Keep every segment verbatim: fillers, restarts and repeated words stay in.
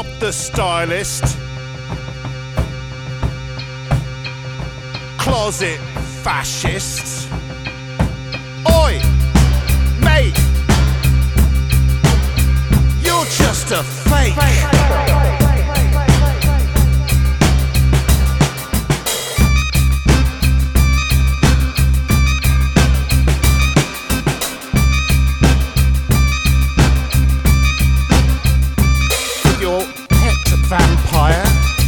Stop the stylist. Closet fascists. Oi, mate, you're just a fake. Your pet vampire,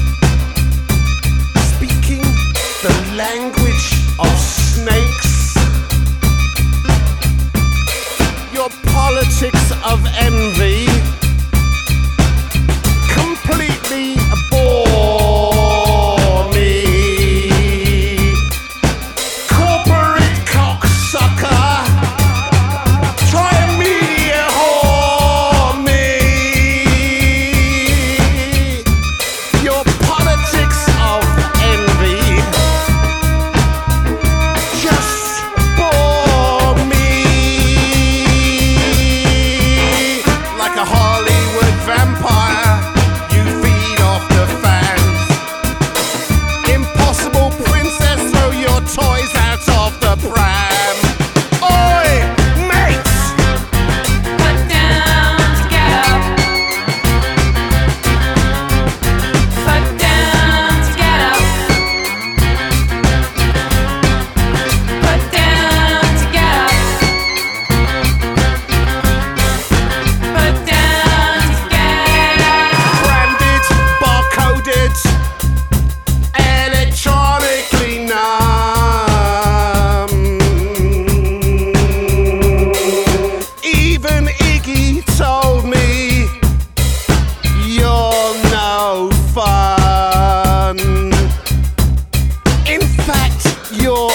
speaking the language of snakes. Your politics of envy completely bore me. Corporate cocksucker, try and media whore me. Your politics of envy just bore me. Like a Hollywood vampire, you feed off the fans. Impossible princess, throw your toys out of the pram. Oi, mates! Put down to get up. Put down to get up. Put down to get up. Put down to get up. Branded, barcoded, electronically numb. Even Iggy told me you're no fun. In fact, you're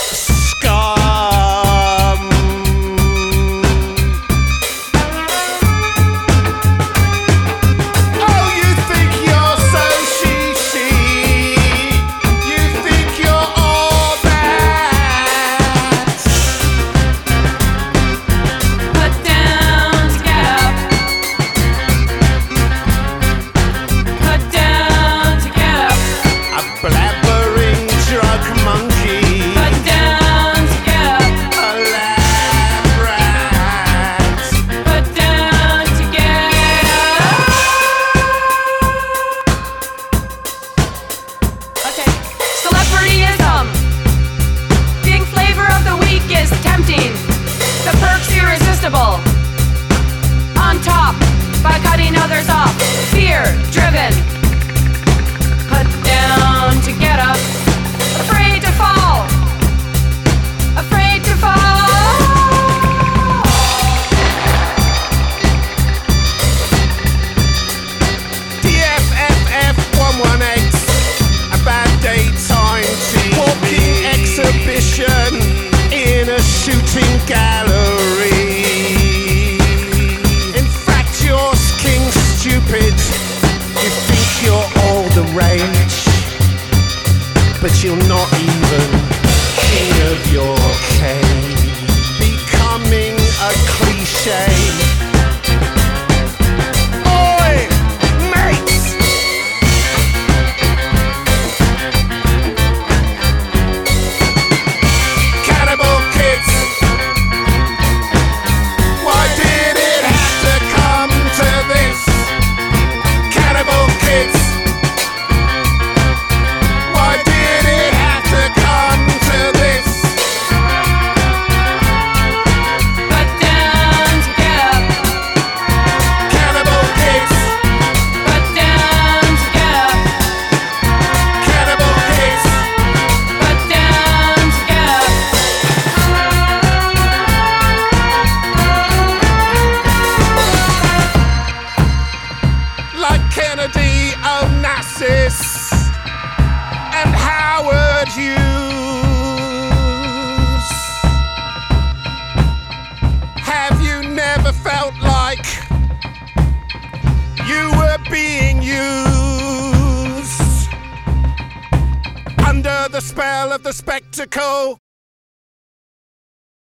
scum. Oh, you think you're so she-she. You think you're all that. Put down to get up. Put down to get up. A blabbering drug monkey. Put down to get up. A lab rat. Put down to get up. Okay. Celebrityism. Being flavor of the week is tempting. The perks irresistible. On top by cutting others off. Fear driven. Put down to get up. Afraid to fall. Afraid to fall. D F F F one one eight, a bad daytime tea. Walking exhibition in a shooting gallery. In fact, you're king stupid. You think you're all the rage, but you're not even king of your cave. Becoming a cliche. Oi, mates! Cannibal kids, why did it have to come to this? Cannibal kids, why did it have to come to this? Put down to get up. Cannibal kids, Put down to get up. cannibal kids. Put down to get up. Like Kennedy, Onassis, and Howard Hughes. Have you never felt like you were being used under the spell of the spectacle?